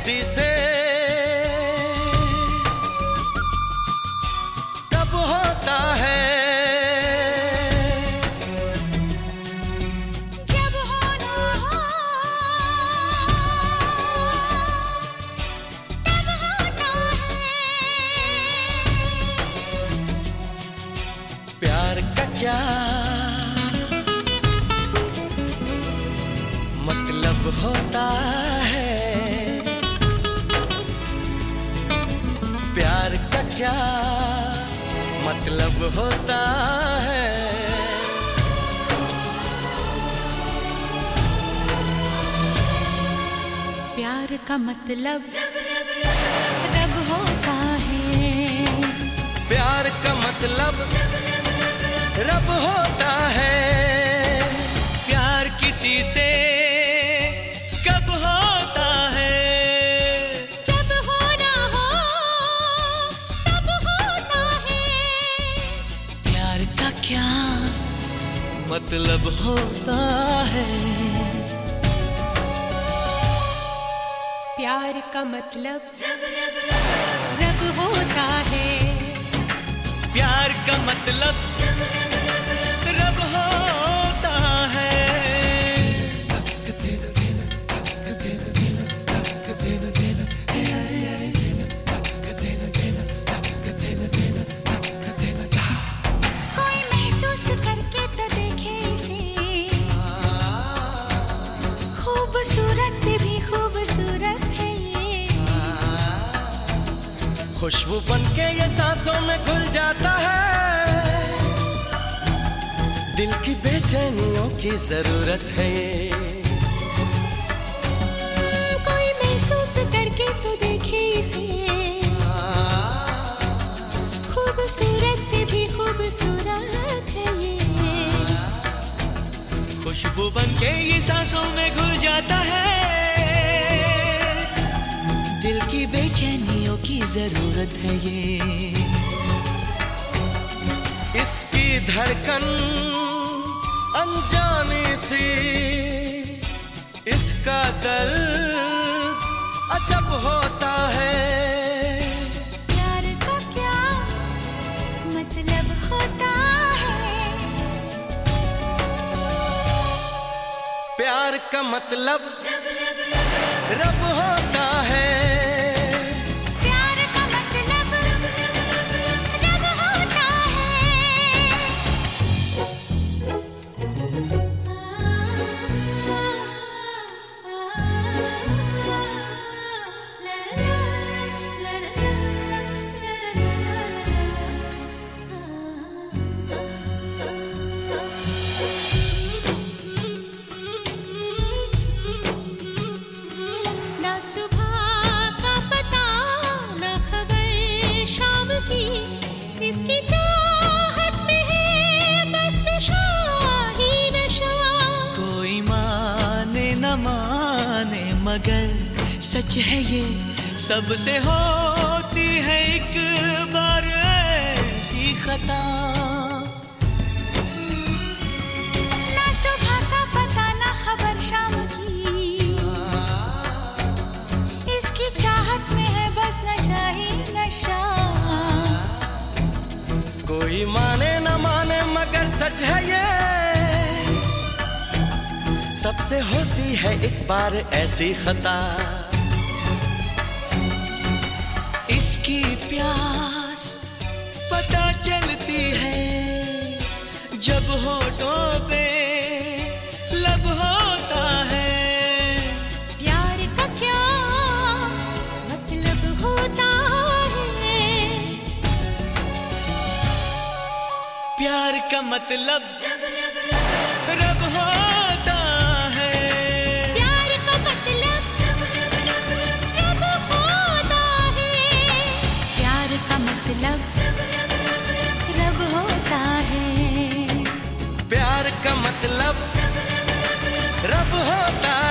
किसी से कब होता है, जब होना हो तब होता है। प्यार का क्या मतलब होता है, प्यार का क्या मतलब होता है। प्यार का मतलब रब होता है, प्यार का मतलब रब होता है। प्यार किसी से कब होता है, जब होना हो तब होता है। प्यार का क्या मतलब होता है। प्यार का मतलब रब होता है, प्यार का मतलब रब होता है। कोई महसूस करके तो देखे इसे, खूबसूरत से भी खूबसूरत है ये। खुशबू बनके ये सांसों में घुल जाता है, दिल की बेचैनियों की जरूरत है ये। कोई महसूस करके तो देखे इसे, खूबसूरत से भी खूबसूरत है ये। खुशबू बनके ये सांसों में घुल जाता है, दिल की बेचैनियों की जरूरत है ये। इसकी धड़कन अनजानी सी, इसका दर्द अजब होता है। प्यार का क्या मतलब होता है, प्यार का मतलब रब होता है। प्यार का मतलब रब होता ना सुबह का पता ना खबर शाम की, इसकी चाहत में है बस नशा ही नशा। कोई माने न माने मगर सच है ये, सबसे होती है एक बार ऐसी खता। ना सुबह का पता ना खबर शाम की, इसकी चाहत में है बस नशा ही नशा। कोई माने न माने मगर सच है ये, सबसे होती है एक बार ऐसी खता। इसकी प्यास पता चलती है जब होठों पे लब होता है। प्यार का क्या मतलब होता है, प्यार का मतलब रब होता है। प्यार का मतलब रब होता है, प्यार का मतलब रब होता है। प्यार का मतलब रब होता